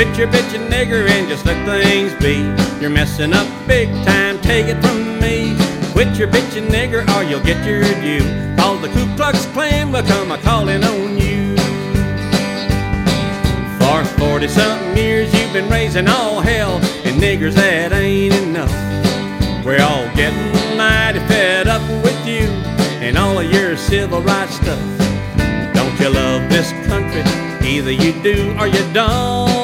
Quit your bitchin' nigger and just let things be. You're messing up big time, take it from me. Quit your bitchin' nigger or you'll get your due. Cause the Ku Klux Klan will come a-callin' on you. For 40-something years you've been raising all hell, and niggers, that ain't enough. We're all getting mighty fed up with you and all of your civil rights stuff. Don't you love this country? Either you do or you don't.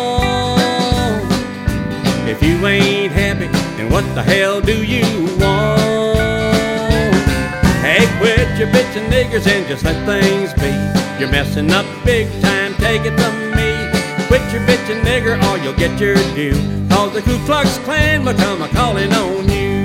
If you ain't happy, then what the hell do you want? Hey, quit your bitchin' niggers and just let things be. You're messing up big time, take it from me. Quit your bitchin' nigger or you'll get your due. Cause the Ku Klux Klan will come a-callin' on you.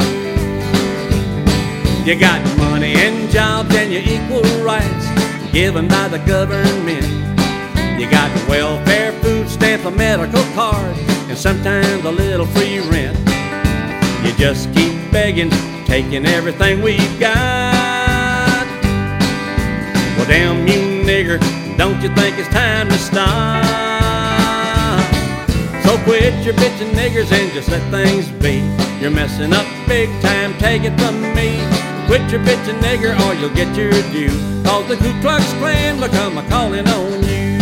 You got money and jobs and your equal rights given by the government. You got welfare, food stamp, a medical card, and sometimes a little free rent. You just keep begging, taking everything we've got. Well, damn you nigger, don't you think it's time to stop? So quit your bitchin' niggers and just let things be. You're messing up big time, take it from me. Quit your bitchin' nigger or you'll get your due. Cause the Ku Klux Klan will come a-callin' on you.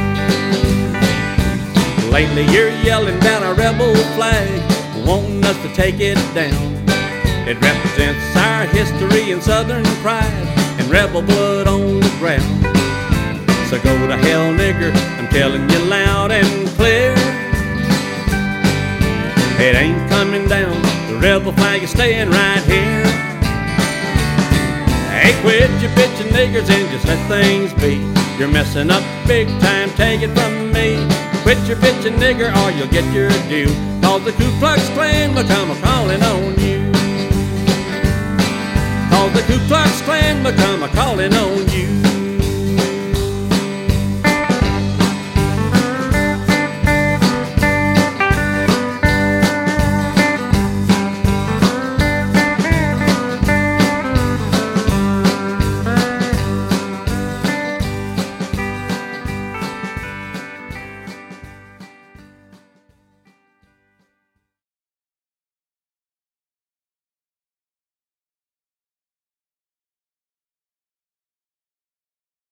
Lately you're yelling down a rebel flag, wanting us to take it down. It represents our history and southern pride and rebel blood on the ground. So go to hell, nigger, I'm telling you loud and clear. It ain't coming down, the rebel flag is staying right here. Hey, quit your bitchin' niggers and just let things be. You're messing up big time, take it from me. Quit your bitchin' nigger or you'll get your due. Cause the Ku Klux Klan will come a-callin'